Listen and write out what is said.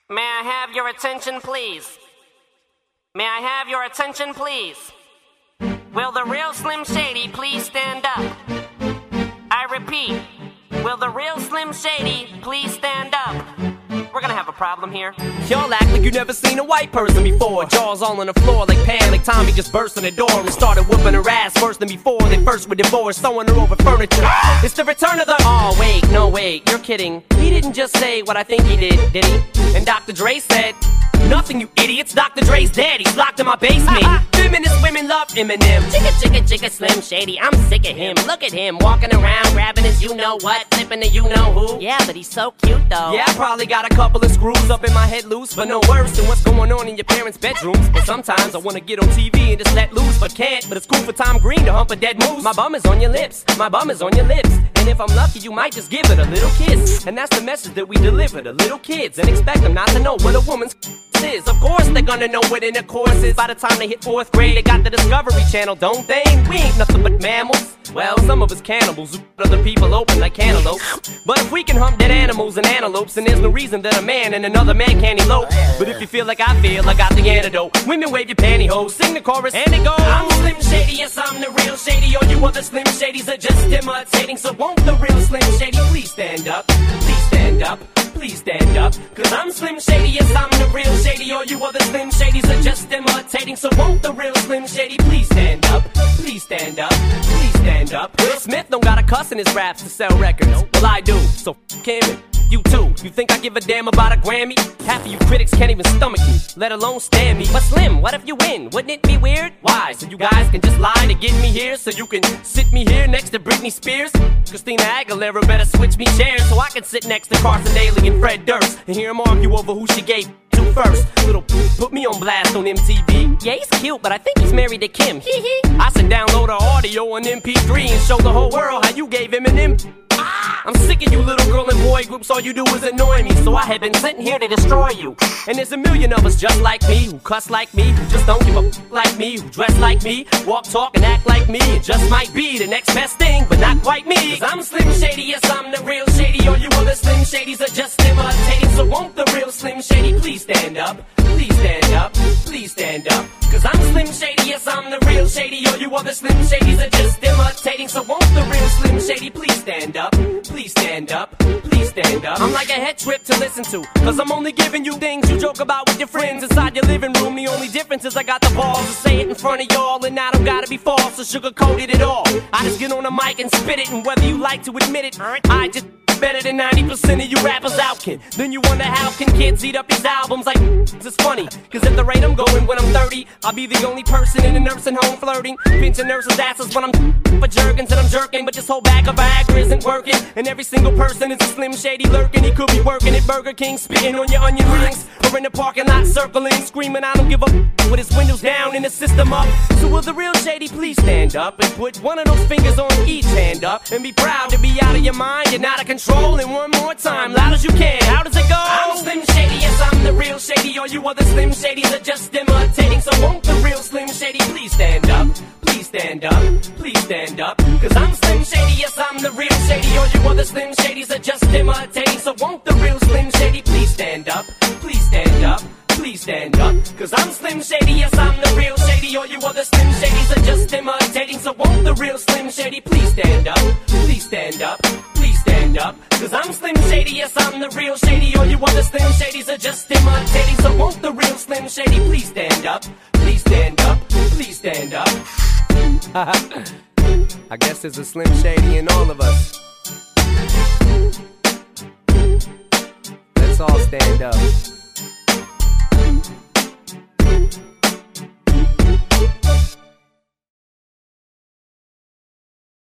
May I have your attention, please? May I have your attention, please? Will the real Slim Shady please stand up? I repeat, will the real Slim Shady please stand up? We're gonna have a problem here. Y'all act like you never seen a white person before. Jaws all on the floor like Pam, like Tommy just burst in the door and started whooping her ass worse than before. They first were divorced, throwing her over furniture. It's the return of the... Oh, wait, no, wait, you're kidding. He didn't just say what I think he did he? And Dr. Dre said... Nothing, you idiots. Dr. Dre's dead. He's locked in my basement. Feminist women love Eminem. Chicka, chicka, chicka, Slim Shady. I'm sick of him. Look at him walking around, grabbing his you-know-what, flipping the you-know-who. Yeah, but he's so cute, though. Yeah, I probably got a couple of screws up in my head loose, but no worse than what's going on in your parents' bedrooms. But sometimes I wanna get on TV and just let loose, but can't. But it's cool for Tom Green to hump a dead moose. My bum is on your lips. My bum is on your lips. And if I'm lucky, you might just give it a little kiss. And that's the message that we deliver to little kids, and expect them not to know what a woman's is. Of course they're gonna know what intercourse is. By the time they hit 4th grade, they got the Discovery Channel, don't they? We ain't nothing but mammals. Well, some of us cannibals who other people open like cantaloupes. But if we can hump dead animals and antelopes, then there's no reason that a man and another man can't elope. But if you feel like I feel, I got the antidote. Women wave your pantyhose, sing the chorus, and it goes. I'm Slim Shady, yes I'm the real Shady. All you other Slim Shadys are just imitating. So won't the real Slim Shady please stand up? Please stand up. Please stand up, cause I'm Slim Shady, yes I'm the real Shady. All you other Slim Shadys are just imitating. So won't the real Slim Shady please stand up? Please stand up, please stand up. Will Smith don't gotta cuss in his raps to sell records. Well I do, so f*** him and you too. You think I give a damn about a Grammy? Half of you critics can't even stomach me, let alone stand me. But Slim, what if you win? Wouldn't it be weird? Why? So you guys can just lie to get me here, so you can sit me here next to Britney Spears? Christina Aguilera better switch me chairs so I can sit next to Carson Daly and Fred Durst and hear them argue over who she gave to first. Little put me on blast on MTV. Yeah, he's cute, but I think he's married to Kim. I should download her audio on MP3 and show the whole world how you gave him an MP. I'm sick of you little girl and boy groups, all you do is annoy me. So I have been sitting here to destroy you. And there's a million of us just like me, who cuss like me, who just don't give a f like me, who dress like me, walk, talk, and act like me. It just might be the next best thing, but not quite me. Cause I'm Slim Shady, yes I'm the real Shady. All you other Slim Shadys are just imitating. So won't the real Slim Shady please stand up? Please stand up, please stand up. Cause I'm Slim Shady, yes I'm the real Shady. All you other Slim Shadys are just imitating. So won't the real Slim Shady please stand up? Please stand up, please stand up. I'm like a head trip to listen to, cause I'm only giving you things you joke about with your friends inside your living room. The only difference is I got the balls to say it in front of y'all, and I don't gotta be false or sugarcoated at all. I just get on the mic and spit it, and whether you like to admit it, I just better than 90% of you rappers out, kid. Then you wonder how can kids eat up these albums like it's funny. Cause at the rate I'm going when I'm 30, I'll be the only person in a nursing home flirting, pinching nurses' asses when I'm for Jergens and I'm jerking. But this whole bag of Viagra isn't working, and every single person is a Slim Shady lurking. He could be working at Burger King, spitting on your onion rings, or in the parking lot circling, screaming I don't give a with his windows down and his system up. So will the real Shady please stand up and put one of those fingers on each hand up and be proud to be out of your mind and out of control. And one more time, loud as you can, how does it go? I'm Slim Shady, yes I'm the real Shady. All you other Slim Shadys are just imitating. So won't the real Slim Shady please stand up? Please stand up, please stand up. Cause I'm Slim Shady, yes I'm the real Shady. All you other Slim Shadys are just imitating. So won't the real Slim Shady please stand up? Please stand up, please stand up. Cause I'm Slim Shady, yes I'm the real Shady. All you other Slim Shadys are just imitating. So won't the real Slim Shady please stand up? Please stand up, please stand up. Cause I'm Slim Shady, yes I'm the real Shady. All you other Slim Shadys are just imitating. So won't the real Slim Shady please stand up? Please stand up, please stand up. I guess there's a Slim Shady in all of us. Let's all stand up.